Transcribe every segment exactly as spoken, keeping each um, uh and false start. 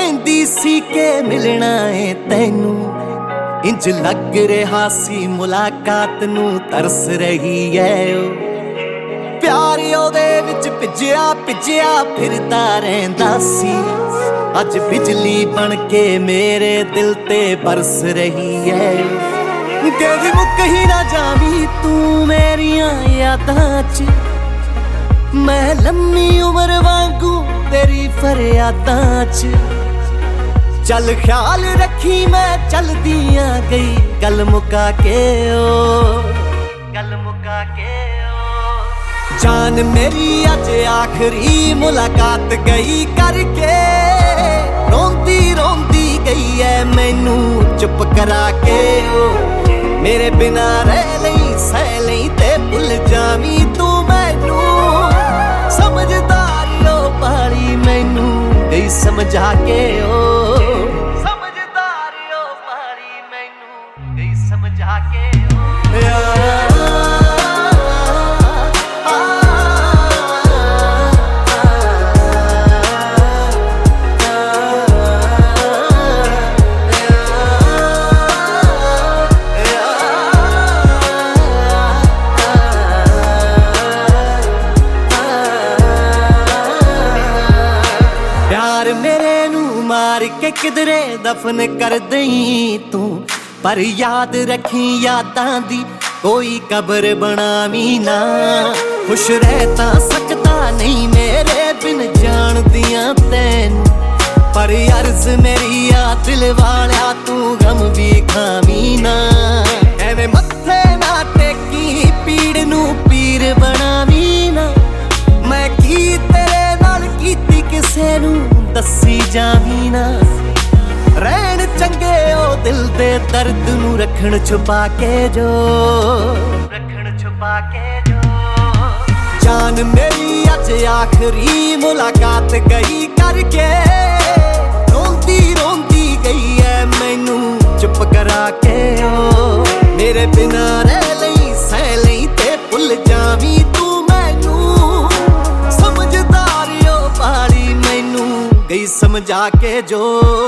कहंदी सी के मिलना है तैनू, इंज लग रहा सी मुलाकात नू तरस रही है। प्यार ओदे विच भिजिया भिजिया फिरदा रहिंदा सी, अज बिजली बन के मेरे दिल ते बरस रही है। कभी मुक ही ना जावी तू मेरियां यादां च, मैं लम्मी उम्र वांगू तेरी फरियादां च। चल ख्याल रखी मैं चलदियां गई गल मुका के ओ, गल मुका के ओ। जान मेरी अज आखिरी मुलाकात गई करके, रोंदी रोंदी गई है मैनू चुप करा के ओ। मेरे बिना रह लई सह लई ते भुल जावी तू मैनू, समझदारियो पाली मैनू गई समझा के ओ। समझदारियो पाली मैनू गई समझा के ओ। यार मेरे नू मार के किधरे दफन कर दई तू, पर याद रखी यादां दी कोई कब्र बनावी ना। खुश रहता सकता नहीं मेरे बिन जान दियां तैनू, पर अर्ज मेरी आ दिल वालिया तू गम भी खावी ना। एवें मत्थे ना टेकी पीड़ नू पीर बनावी ना, मैं की तेरे नाल कीती किसे नू दसी जावी ना। रहन चंगे ओ दिल दे दर्द नू रखन छुपा के जो, रखन छुपा के जो। जान मेरी अज आखिरी मुलाकात गई करके, रोंदी रोंदी गई है मैनू चुप करा के ओ। मेरे बिना रह लई सह लई ते भुल जावी तू मैनू, समझदारियो पाली मैनू गई समझा के जो।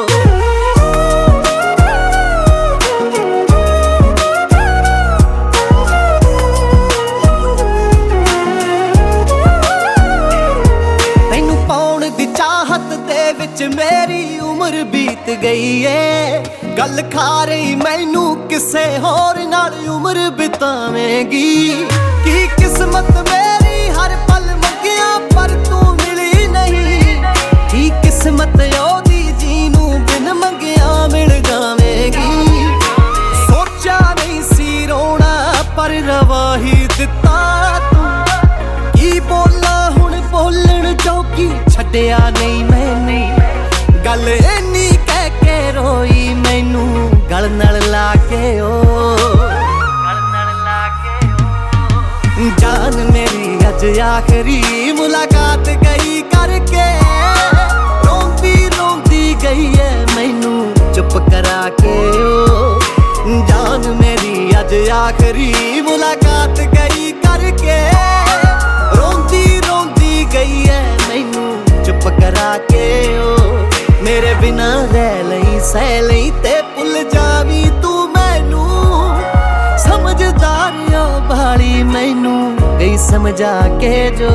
तैनू पाउण दी चाहत दे विच मेरी उम्र बीत गई है, गल खा रही मैनू किसे होर नाल उम्र बितावेंगी। की किस्मत मेरी हर पल मंगिया पर तू मिली नहीं, की किस्मत ओदी जीनू बिन मंगिया मिल जावेगी। सोचा नहीं सी रोना पर रवा ही दिता तू, की बोला हुण बोलण चौकी छड्डिया नहीं मैंने। गल इन्नी कह के रोई मैनू गल नाल ला के ओ, गल नाल ला के ओ। जान मेरी अज आखिरी मुलाकात गई करके, रोंदी रोंदी गई है मैनू चुप करा के ओ। जान मेरी अज आखिरी मुलाकात गई करके, रोंदी रोंदी गई है मैनू चुप करा के ओ। मेरे बिना रह लई सह लई ते भुल जावी तू मैनू, समझदारियों भाली मैनू गई समझा के जो।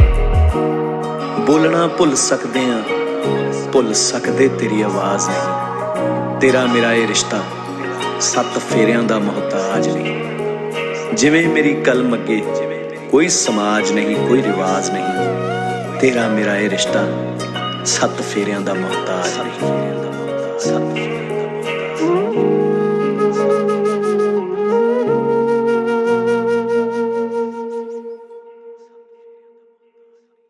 बोलना भुल सकदे आ, भुल सकदे तेरी आवाज़ नहीं। तेरा मेरा ये रिश्ता सत्त फेरियां दा मोहताज नहीं। जिवें मेरी कलम अगे कोई समाज नहीं कोई रिवाज नहीं, तेरा मेरा ये रिश्ता सत्त फेरियां दा मोहताज नहीं।